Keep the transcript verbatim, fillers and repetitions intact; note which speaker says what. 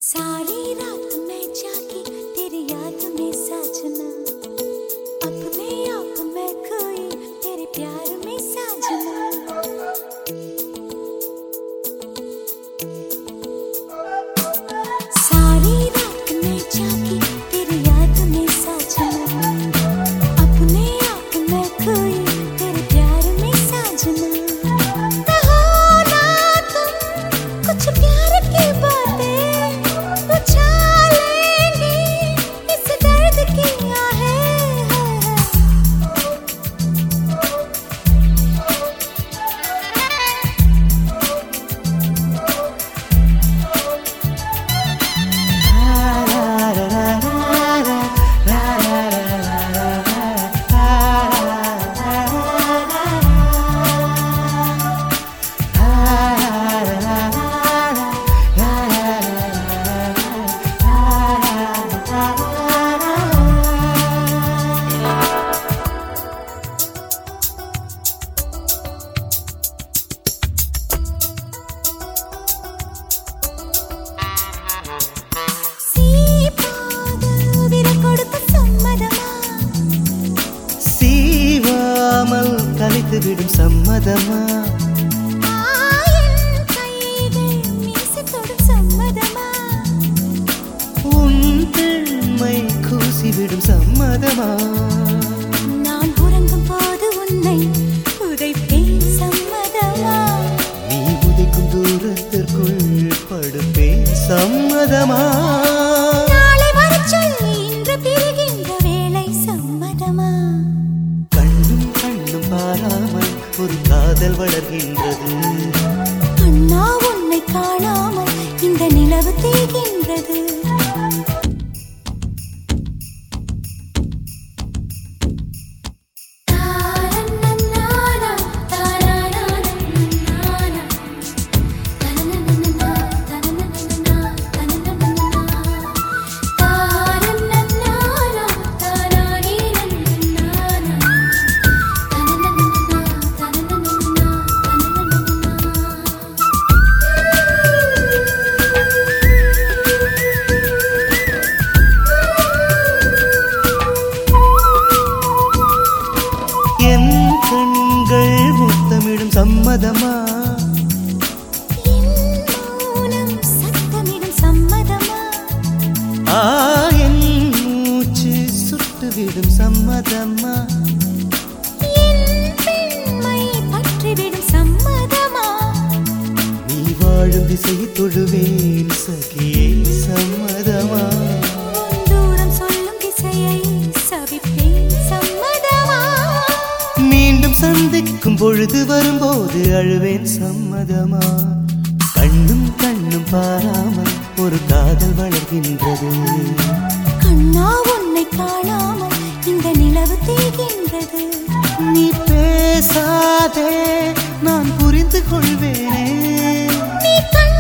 Speaker 1: सारी रात मैं जागी तेरी याद में साजना, अपने आप में खोई तेरे प्यार में साजना। सारी रात मैं जागी तेरी याद में साजना, अपने आप में खोई तेरे प्यार में साजना। कहो ना तुम कुछ प्यार की बातें
Speaker 2: விடும் சம்மதமா உன் பெண்மை கூசிவிடும் சம்மதமா
Speaker 1: நான் உறங்கும் போது உன்னை உதைப்பேன் சம்மதமா
Speaker 2: நீ உதைக்கும் தூரத்திற்குள் படுப்பேன் சம்மதமா
Speaker 1: நாளை வரச் சொல்லி இன்று பிரிகின்ற வேளை சம்மதமா
Speaker 2: கண்ணும் கண்ணும் பாராமல் ஒரு காதல் வளர்கின்றது
Speaker 1: அண்ணா உன்னை காணாமல் இந்த நிலவு தேய்கின்றது
Speaker 2: சம்மதமா
Speaker 1: சத்தமிடும் சம்மதமா
Speaker 2: ஆயன் மூச்சு சுட்டுவிடும் சம்மதமா
Speaker 1: என் பெண்மை பற்றிவிடும் சம்மதமா
Speaker 2: நீ வாழும் திசையை தொழுவேன் சகியே சம்மதமா
Speaker 1: தூரம் சொல்லும் திசையை சவிப்பேன் சம்மதமா
Speaker 2: மீண்டும் சந்திக்கும் பொழுது வரும்போது அழுவேன் சம்மதமா கண்ணும் கண்ணும் பாராமல் ஒரு காதல் வளர்கின்றது
Speaker 1: கண்ணா உன்னை காணாமல் இந்த நிலவு தேய்கின்றது
Speaker 2: நீ பேசாதே நான் புரிந்து கொள்வேனே
Speaker 1: நீ